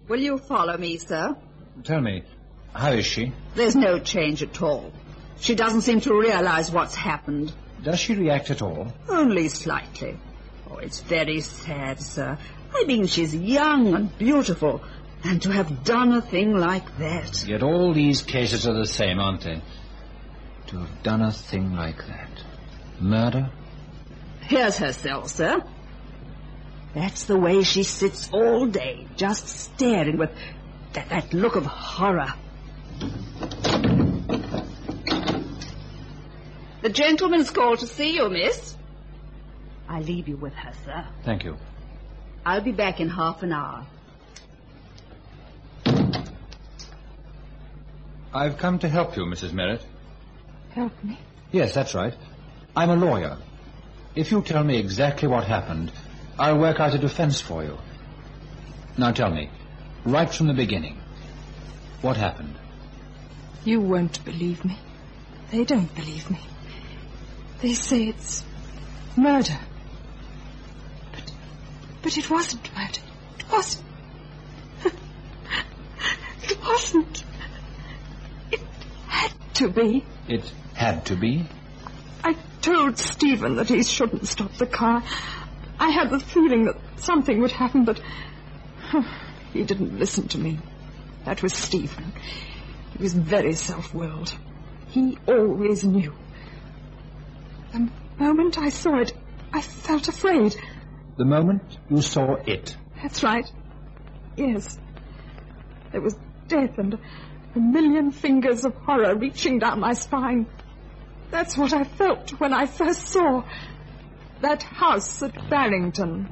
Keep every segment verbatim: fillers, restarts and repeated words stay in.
Will you follow me, sir? Tell me, how is she? There's no change at all. She doesn't seem to realize what's happened. Does she react at all? Only slightly. Oh, it's very sad, sir. I mean, she's young and beautiful, and to have done a thing like that. Yet all these cases are the same, aren't they? To have done a thing like that. Murder? Here's her cell, sir. That's the way she sits all day, just staring with that, that look of horror. The gentleman's called to see you, miss. I'll leave you with her, sir. Thank you. I'll be back in half an hour. I've come to help you, Missus Merritt. Help me? Yes, that's right. I'm a lawyer. If you tell me exactly what happened, I'll work out a defense for you. Now tell me, right from the beginning, what happened? You won't believe me. They don't believe me. They say it's murder. But, but it wasn't murder. It wasn't. It wasn't. It had to be. It had to be? I told Stephen that he shouldn't stop the car. I had the feeling that something would happen, but he didn't listen to me. That was Stephen. He was very self-willed. He always knew. The moment I saw it, I felt afraid. The moment you saw it? That's right. Yes. There was death and a million fingers of horror reaching down my spine. That's what I felt when I first saw that house at Barrington.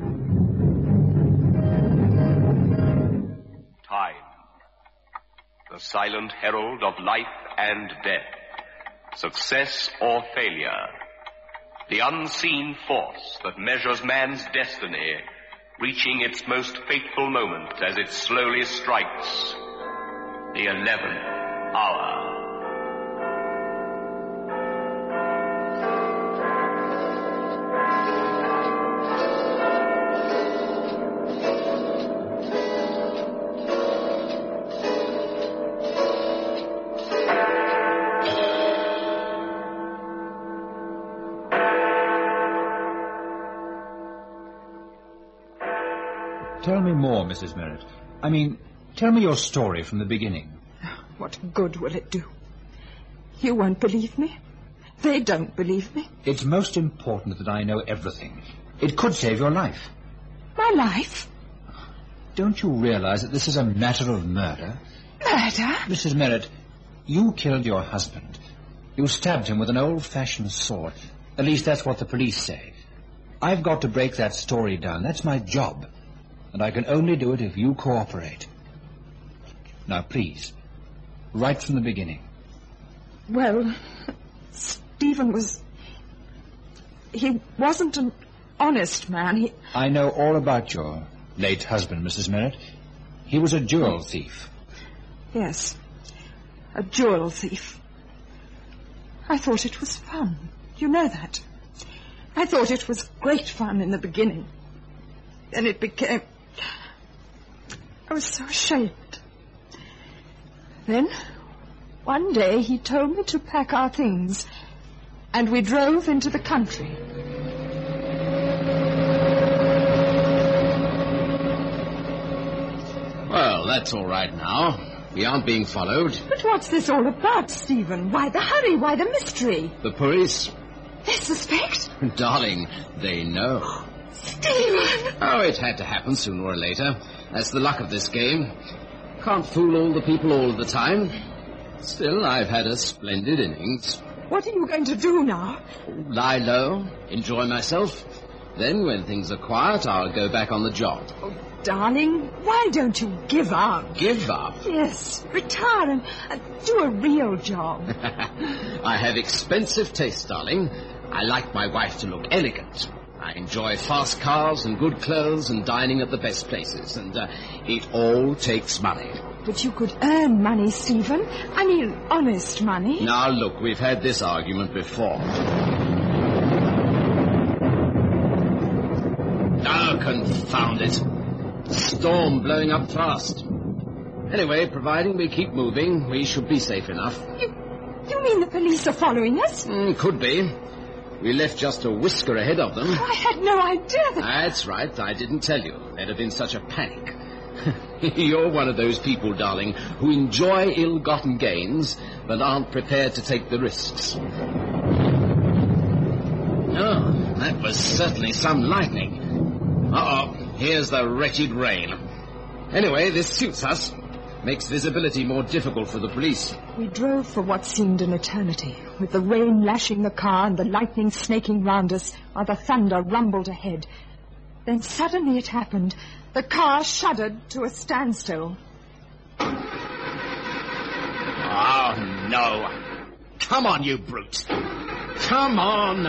Time, the silent herald of life and death, success or failure, the unseen force that measures man's destiny, reaching its most fateful moment as it slowly strikes the eleventh hour. Tell me more, Missus Merritt. I mean, tell me your story from the beginning. What good will it do? You won't believe me. They don't believe me. It's most important that I know everything. It could save your life. My life? Don't you realize that this is a matter of murder? Murder? Missus Merritt, you killed your husband. You stabbed him with an old-fashioned sword. At least that's what the police say. I've got to break that story down. That's my job. And I can only do it if you cooperate. Now, please, right from the beginning. Well, Stephen was... He wasn't an honest man. He... I know all about your late husband, Missus Merritt. He was a jewel thief. Yes, a jewel thief. I thought it was fun. You know that. I thought it was great fun in the beginning. Then it became... I was so ashamed. Then, one day, he told me to pack our things, and we drove into the country. Well, that's all right now. We aren't being followed. But what's this all about, Stephen? Why the hurry? Why the mystery? The police. They suspect? Darling, they know. Stephen! Oh, it had to happen sooner or later. That's the luck of this game. Can't fool all the people all the time. Still, I've had a splendid innings. What are you going to do now? Lie low, enjoy myself. Then, when things are quiet, I'll go back on the job. Oh, darling, why don't you give up? Give up? Yes, retire and uh, do a real job. I have expensive taste, darling. I like my wife to look elegant. I enjoy fast cars and good clothes and dining at the best places, and uh, it all takes money. But you could earn money, Stephen. I mean, honest money. Now, look, we've had this argument before. Oh, confound it. Storm blowing up fast. Anyway, providing we keep moving, we should be safe enough. You, you mean the police are following us? Mm, could be. We left just a whisker ahead of them. I had no idea that... That's right. I didn't tell you. There'd have been such a panic. You're one of those people, darling, who enjoy ill-gotten gains, but aren't prepared to take the risks. Oh, that was certainly some lightning. Uh-oh, here's the wretched rain. Anyway, this suits us. Makes visibility more difficult for the police. We drove for what seemed an eternity, with the rain lashing the car and the lightning snaking round us, while the thunder rumbled ahead. Then suddenly it happened. The car shuddered to a standstill. Oh, no. Come on, you brute. Come on.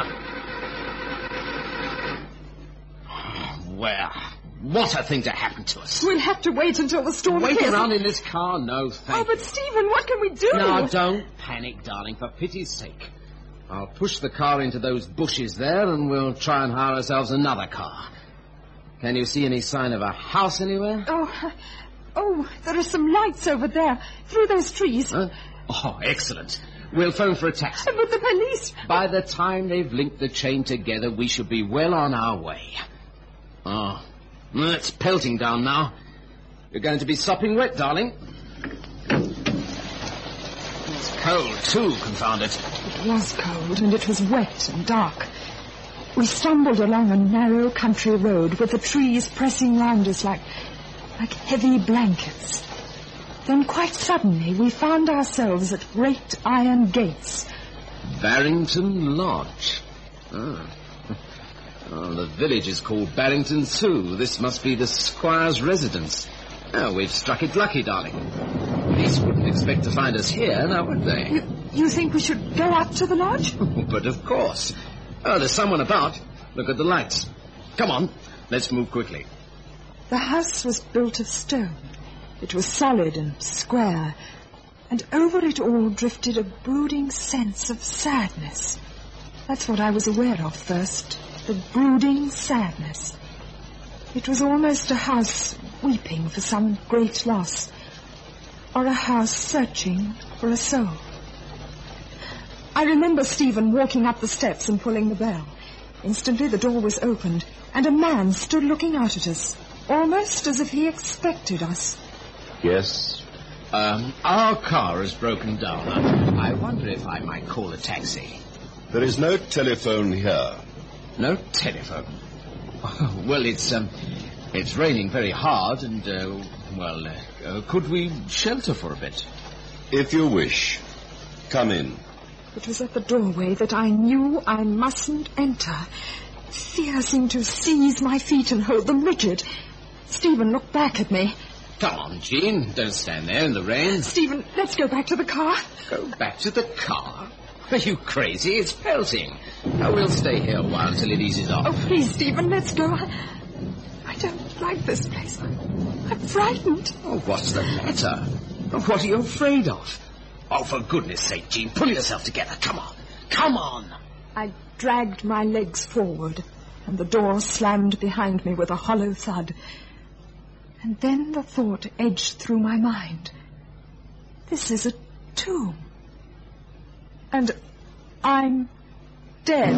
Well, what a thing to happen to us. We'll have to wait until the storm Wait clears. around in this car? No, thank Oh, but you. Stephen, what can we do? No, don't panic, darling, for pity's sake. I'll push the car into those bushes there and we'll try and hire ourselves another car. Can you see any sign of a house anywhere? Oh, oh, there are some lights over there, through those trees. Huh? Oh, excellent. We'll phone for a taxi. But the police... By the time they've linked the chain together, we should be well on our way. Oh, it's pelting down now. You're going to be sopping wet, darling. It's cold, too, confound it. It was cold, and it was wet and dark. We stumbled along a narrow country road with the trees pressing round us like, like heavy blankets. Then quite suddenly we found ourselves at great iron gates. Barrington Lodge. Oh. Oh, the village is called Barrington too. This must be the squire's residence. Oh, we've struck it lucky, darling. Police wouldn't expect to find us here, now would they? You, you think we should go up to the lodge? But of course. Oh, there's someone about. Look at the lights. Come on, let's move quickly. The house was built of stone. It was solid and square, and over it all drifted a brooding sense of sadness. That's what I was aware of first, the brooding sadness. It was almost a house weeping for some great loss, or a house searching for a soul. I remember Stephen walking up the steps and pulling the bell. Instantly the door was opened, and a man stood looking out at us, almost as if he expected us. Yes? Um, our car has broken down. I wonder if I might call a taxi. There is no telephone here. No telephone? Oh, well, it's, um, it's raining very hard, and, uh, well, uh, uh, could we shelter for a bit? If you wish. Come in. It was at the doorway that I knew I mustn't enter. Fear seemed to seize my feet and hold them rigid. Stephen looked back at me. Come on, Jean. Don't stand there in the rain. Stephen, let's go back to the car. Go back to the car? Are you crazy? It's pelting. Oh, we'll stay here a while until it eases off. Oh, please, Stephen, let's go. I, I don't like this place. I'm, I'm frightened. Oh, what's the matter? What are you afraid of? Oh, for goodness sake, Jean, pull yourself together. Come on. Come on. I dragged my legs forward, and the door slammed behind me with a hollow thud. And then the thought edged through my mind. This is a tomb. And I'm dead.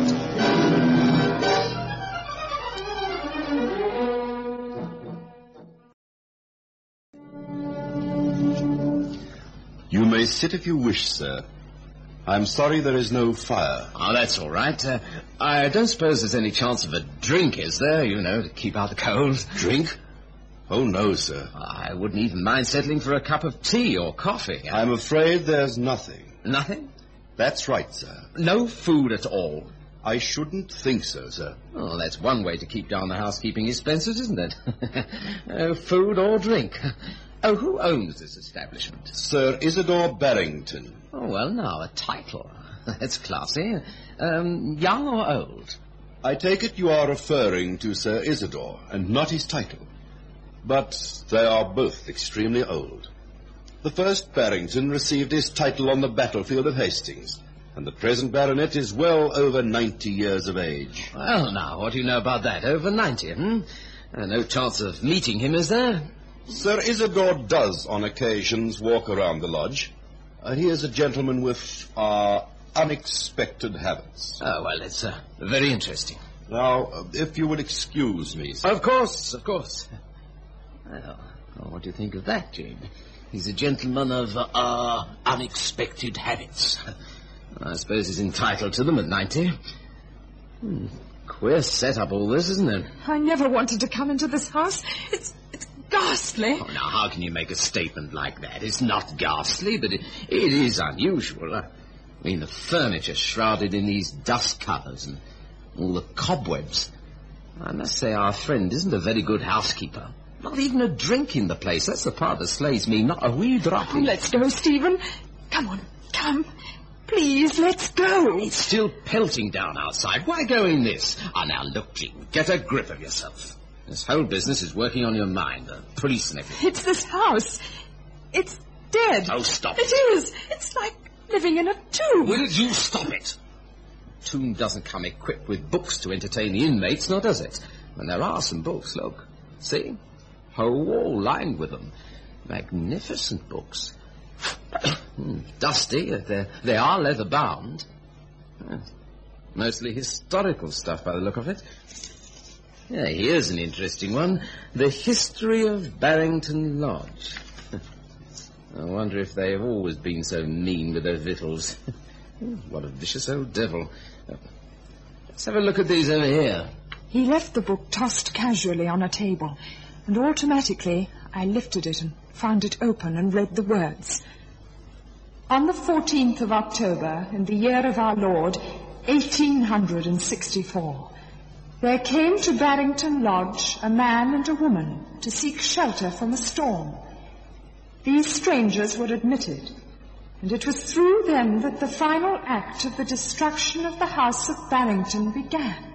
You may sit if you wish, sir. I'm sorry there is no fire. Oh, that's all right. Uh, I don't suppose there's any chance of a drink, is there, you know, to keep out the cold? Drink? Oh, no, sir. I wouldn't even mind settling for a cup of tea or coffee. I'm afraid there's nothing. Nothing? That's right, sir. No food at all? I shouldn't think so, sir. Oh, that's one way to keep down the housekeeping expenses, isn't it? No food or drink. Oh, who owns this establishment? Sir Isidore Barrington. Oh, well, now, a title. That's classy. Um, young or old? I take it you are referring to Sir Isidore, and not his title. But they are both extremely old. The first Barrington received his title on the battlefield of Hastings, and the present baronet is well over ninety years of age. Well, now, what do you know about that? Over ninety, hmm? Uh, no chance of meeting him, is there? Sir Isidore does, on occasions, walk around the lodge. Uh, he is a gentleman with uh, unexpected habits. Oh, well, it's uh, very interesting. Now, uh, if you will excuse me, sir. Of course, of course. Well, well, what do you think of that, Jane? He's a gentleman of uh, uh, unexpected habits. I suppose he's entitled to them at ninety. Hmm. Queer setup, all this, isn't it? I never wanted to come into this house. It's it's ghastly. Oh, now, how can you make a statement like that? It's not ghastly, but it, it is unusual. I mean, the furniture shrouded in these dust covers and all the cobwebs. I must say our friend isn't a very good housekeeper. Not even a drink in the place. That's the part that slays me. Not a wee drop. Oh, let's go, Stephen. Come on, come. Please, let's go. It's still pelting down outside. Why go in this? Ah, now, look, Jean, get a grip of yourself. This whole business is working on your mind, the police and everything. It's this house. It's dead. Oh, stop it. it. It is. It's like living in a tomb. Will you stop it? A tomb doesn't come equipped with books to entertain the inmates, nor does it? And there are some books, look. See? Whole wall lined with them. Magnificent books. Dusty, they're, they are leather-bound. Mostly historical stuff by the look of it. Yeah, here's an interesting one. The History of Barrington Lodge. I wonder if they've always been so mean with their victuals. What a vicious old devil. Let's have a look at these over here. He left the book tossed casually on a table, and automatically I lifted it and found it open and read the words. On the fourteenth of October, in the year of our Lord, eighteen sixty-four, there came to Barrington Lodge a man and a woman to seek shelter from a storm. These strangers were admitted, and it was through them that the final act of the destruction of the house of Barrington began.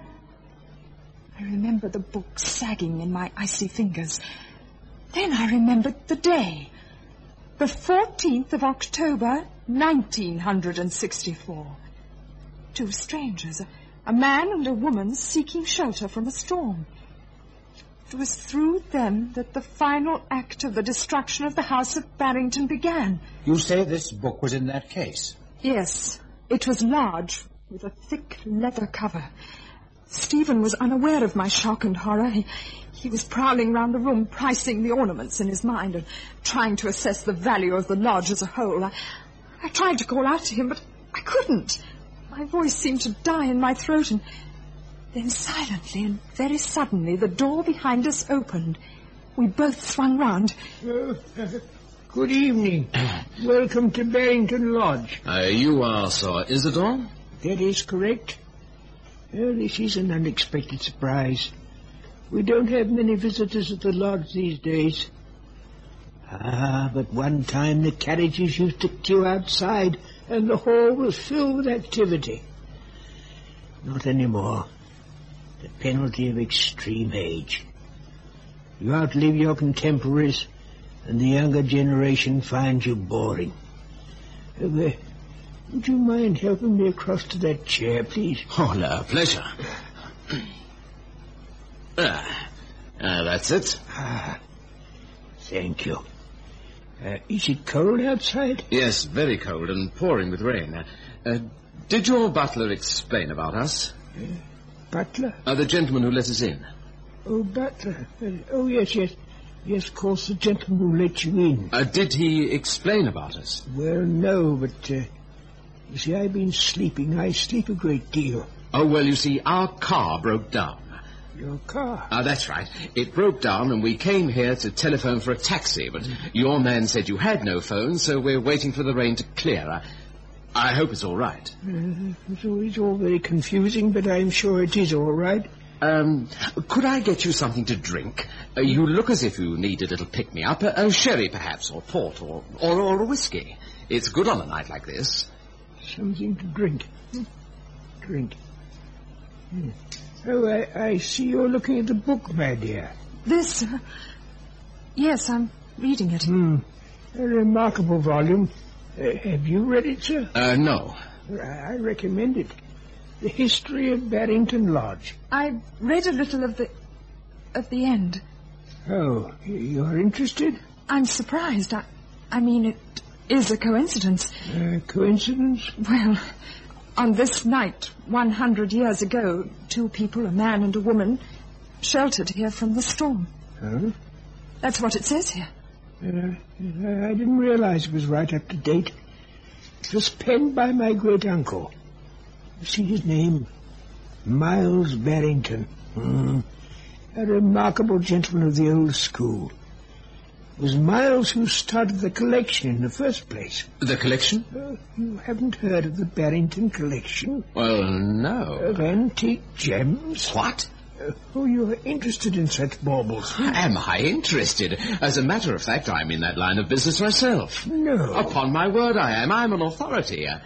I remember the book sagging in my icy fingers. Then I remembered the day. The fourteenth of October, nineteen sixty-four. Two strangers, a, a man and a woman seeking shelter from a storm. It was through them that the final act of the destruction of the house of Barrington began. You say this book was in that case? Yes. It was large, with a thick leather cover. Stephen was unaware of my shock and horror. He, he was prowling round the room, pricing the ornaments in his mind and trying to assess the value of the lodge as a whole. I, I tried to call out to him, but I couldn't. My voice seemed to die in my throat, and then silently and very suddenly the door behind us opened. We both swung round. Uh, uh, good evening. Welcome to Barrington Lodge. Uh, you are Sir Isidore? That is correct. Well, this is an unexpected surprise. We don't have many visitors at the lodge these days. Ah, but one time the carriages used to queue outside and the hall was filled with activity. Not anymore. The penalty of extreme age. You outlive your contemporaries and the younger generation finds you boring. Uh, would you mind helping me across to that chair, please? Oh, no, pleasure. ah, uh, that's it. Ah, thank you. Uh, is it cold outside? Yes, very cold and pouring with rain. Uh, uh, did your butler explain about us? Uh, butler? Uh, the gentleman who let us in. Oh, butler. Uh, oh, yes, yes. Yes, of course, the gentleman who let you in. Uh, did he explain about us? Well, no, but... Uh, You see, I've been sleeping. I sleep a great deal. Oh, well, you see, our car broke down. Your car? Ah, uh, that's right. It broke down and we came here to telephone for a taxi, but your man said you had no phone, so we're waiting for the rain to clear. I, I hope it's all right. Uh, it's, all, it's all very confusing, but I'm sure it is all right. Um, could I get you something to drink? Uh, you look as if you need a little pick-me-up. Uh, oh, sherry, perhaps, or port, or, or, or a whiskey. It's good on a night like this. Something to drink. Hmm. Drink. Hmm. Oh, I, I see you're looking at the book, my dear. This? Uh, yes, I'm reading it. Hmm. A remarkable volume. Uh, have you read it, sir? Uh, no. I, I recommend it. The History of Barrington Lodge. I read a little of the... of the end. Oh, you're interested? I'm surprised. I, I mean, it is a coincidence. Uh, coincidence? Well, on this night, one hundred years ago, two people, a man and a woman, sheltered here from the storm. Huh? That's what it says here. Uh, I didn't realize it was right up to date. It was penned by my great-uncle. You see his name? Miles Barrington. Mm. A remarkable gentleman of the old school. It was Miles who started the collection in the first place. The collection? Uh, you haven't heard of the Barrington collection? Well, no. Of antique gems? What? Uh, oh, you're interested in such baubles. Am I interested? As a matter of fact, I'm in that line of business myself. No. Upon my word, I am. I'm an authority. Uh,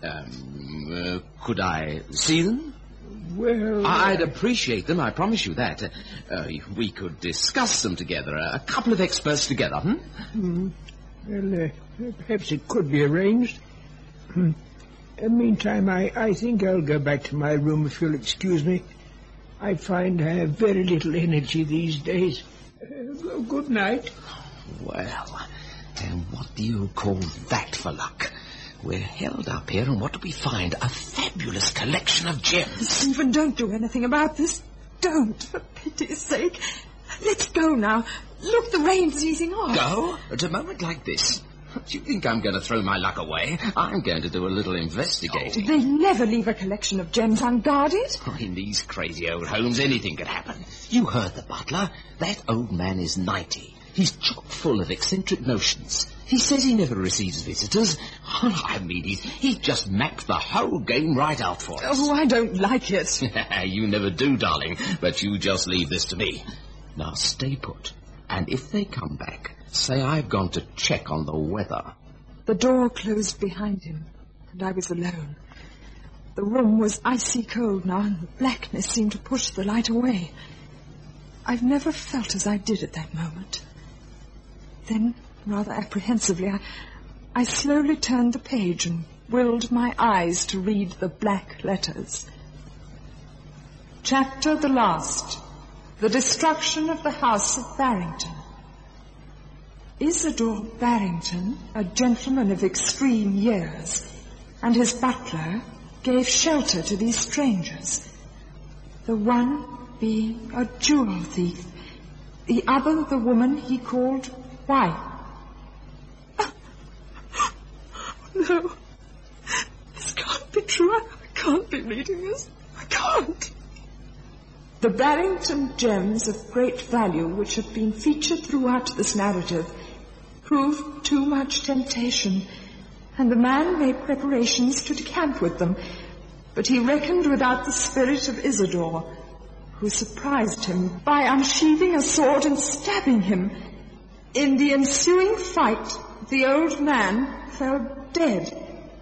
um, uh, could I see them? Well... I'd appreciate them, I promise you that. Uh, uh, we could discuss them together, a couple of experts together, hmm? Hmm. Well, uh, perhaps it could be arranged. Hmm. Uh, meantime, I, I think I'll go back to my room, if you'll excuse me. I find I have very little energy these days. Uh, good night. Well, and what do you call that for luck? We're held up here, and what do we find? A fabulous collection of gems. Stephen, don't do anything about this. Don't, for pity's sake. Let's go now. Look, the rain's easing off. Go? At a moment like this? Do you think I'm going to throw my luck away? I'm going to do a little investigating. They never leave a collection of gems unguarded. Oh, in these crazy old homes, anything could happen. You heard the butler. That old man is ninety. He's chock full of eccentric notions. He says he never receives visitors. Oh, I mean, he's, he's just mapped the whole game right out for us. Oh, I don't like it. You never do, darling, but you just leave this to me. Now, stay put. And if they come back, say I've gone to check on the weather. The door closed behind him, and I was alone. The room was icy cold now, and the blackness seemed to push the light away. I've never felt as I did at that moment. Then, rather apprehensively, I, I slowly turned the page and willed my eyes to read the black letters. Chapter the last. The destruction of the house of Barrington. Isidore Barrington, a gentleman of extreme years, and his butler gave shelter to these strangers, the one being a jewel thief, the other the woman he called wife. No, this can't be true. I can't be reading this. I can't. The Barrington gems of great value, which have been featured throughout this narrative, proved too much temptation, and the man made preparations to decamp with them, but he reckoned without the spirit of Isidore, who surprised him by unsheathing a sword and stabbing him. In the ensuing fight, the old man fell dead.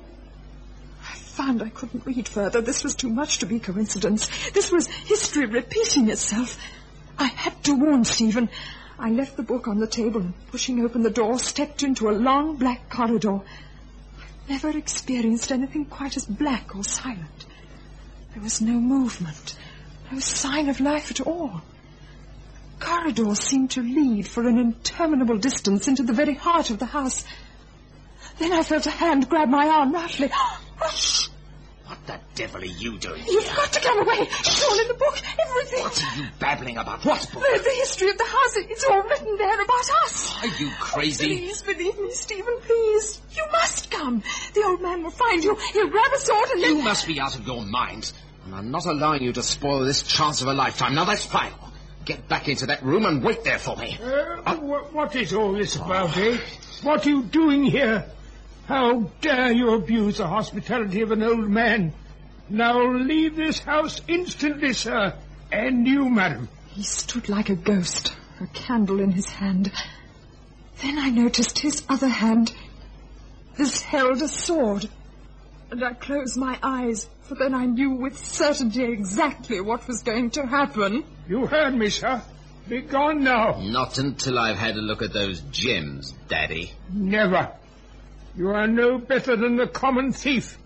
I found I couldn't read further. This was too much to be coincidence. This was history repeating itself. I had to warn Stephen. I left the book on the table and, pushing open the door, stepped into a long black corridor. I've never experienced anything quite as black or silent. There was no movement, no sign of life at all. The corridor seemed to lead for an interminable distance into the very heart of the house. Then I felt a hand grab my arm roughly. Hush! What the devil are you doing You've here? got to come away. It's all in the book. Everything. What are you babbling about? What book? The, the history of the house. It's all written there about us. Are you crazy? Please believe me, Stephen, please. You must come. The old man will find you. He'll grab a sword and then... You must be out of your mind. And I'm not allowing you to spoil this chance of a lifetime. Now, that's final. Get back into that room and wait there for me. Uh, uh, wh- what is all this about, eh? What are you doing here? How dare you abuse the hospitality of an old man? Now leave this house instantly, sir. And you, madam. He stood like a ghost, a candle in his hand. Then I noticed his other hand. This held a sword. And I closed my eyes, for then I knew with certainty exactly what was going to happen. You heard me, sir. Be gone now. Not until I've had a look at those gems, Daddy. Never. You are no better than the common thief.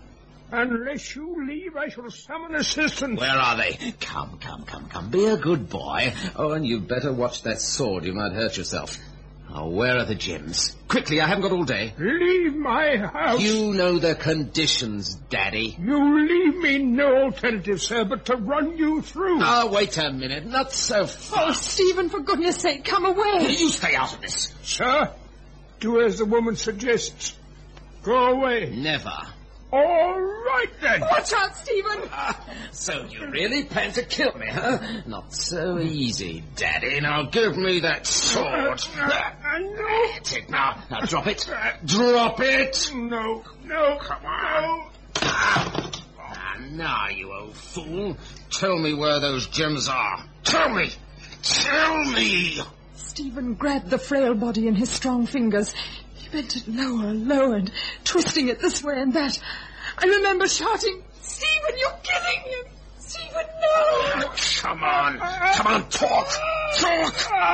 Unless you leave, I shall summon assistance. Where are they? Come, come, come, come. Be a good boy. Oh, and you'd better watch that sword. You might hurt yourself. Oh, where are the gems? Quickly, I haven't got all day. Leave my house. You know the conditions, Daddy. You leave me no alternative, sir, but to run you through. Oh, wait a minute. Not so fast. Oh, Stephen, for goodness sake, come away. You stay out of this. Sir, do as the woman suggests. Go away. Never. All right, then. Watch out, Stephen. Ah, so you really plan to kill me, huh? Not so easy, Daddy. Now give me that sword. Uh, uh, no. Take it now. Now drop it. Drop it. No, no. Come on. Ah, now, you old fool. Tell me where those gems are. Tell me. Tell me. Stephen grabbed the frail body in his strong fingers. He bent it lower, lower, and twisting it this way and that. I remember shouting, Stephen, you're killing him! Stephen, no! Come on. Come on, talk. Talk.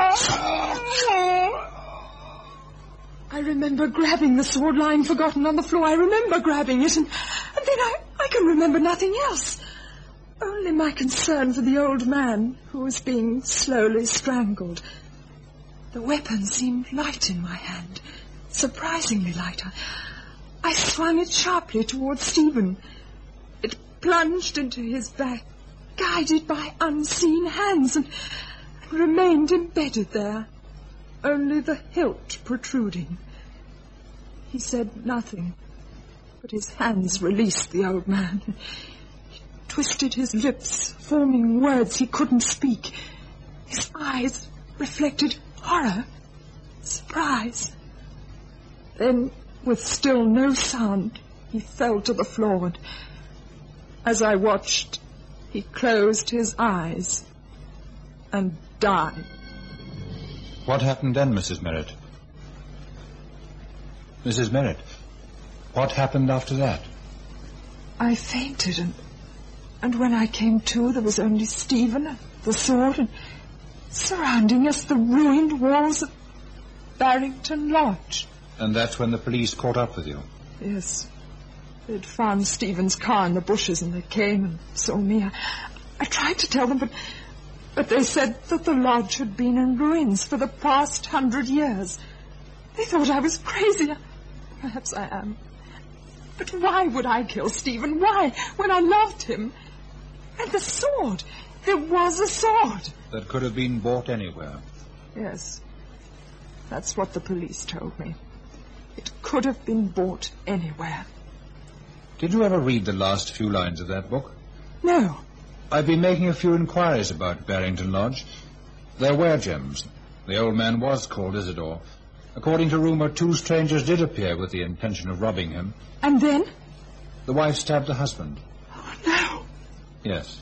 Talk. I remember grabbing the sword lying forgotten on the floor. I remember grabbing it, and, and then I, I can remember nothing else. Only my concern for the old man who was being slowly strangled. The weapon seemed light in my hand. Surprisingly light. I swung it sharply towards Stephen. It plunged into his back, guided by unseen hands, and, and remained embedded there, only the hilt protruding. He said nothing, but his hands released the old man. He twisted his lips, forming words he couldn't speak. His eyes reflected horror, surprise. Then, with still no sound, he fell to the floor, and as I watched, he closed his eyes and died. What happened then, Missus Merritt? Missus Merritt, what happened after that? I fainted, and, and when I came to, there was only Stephen and the sword, and surrounding us the ruined walls of Barrington Lodge. And that's when the police caught up with you? Yes. They'd found Stephen's car in the bushes, and they came and saw me. I, I tried to tell them, but, but they said that the lodge had been in ruins for the past hundred years. They thought I was crazy. Perhaps I am. But why would I kill Stephen? Why, when I loved him? And the sword. There was a sword. That could have been bought anywhere. Yes. That's what the police told me. It could have been bought anywhere. Did you ever read the last few lines of that book? No. I've been making a few inquiries about Barrington Lodge. There were gems. The old man was called Isidore. According to rumor, two strangers did appear with the intention of robbing him. And then? The wife stabbed the husband. Oh, no. Yes.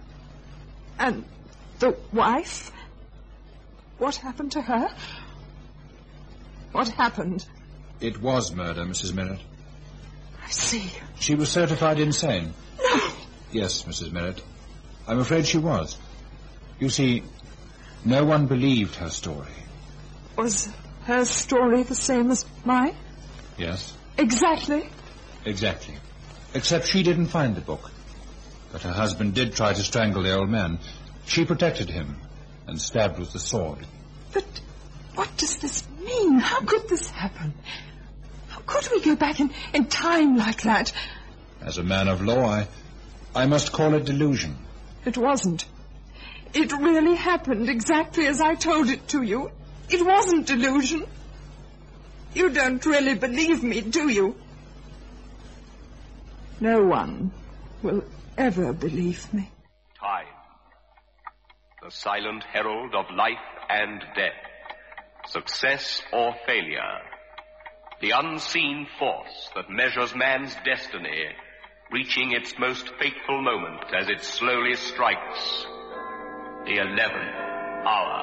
And the wife? What happened to her? What happened? It was murder, Missus Merritt. I see. She was certified insane. No. Yes, Missus Merritt. I'm afraid she was. You see, no one believed her story. Was her story the same as mine? Yes. Exactly? Exactly. Except she didn't find the book. But her husband did try to strangle the old man. She protected him and stabbed with the sword. But what does this mean? How could this happen? How could we go back in, in time like that? As a man of law, I, I must call it delusion. It wasn't. It really happened exactly as I told it to you. It wasn't delusion. You don't really believe me, do you? No one will ever believe me. Time, the silent herald of life and death, success or failure, the unseen force that measures man's destiny, reaching its most fateful moment as it slowly strikes the eleventh hour.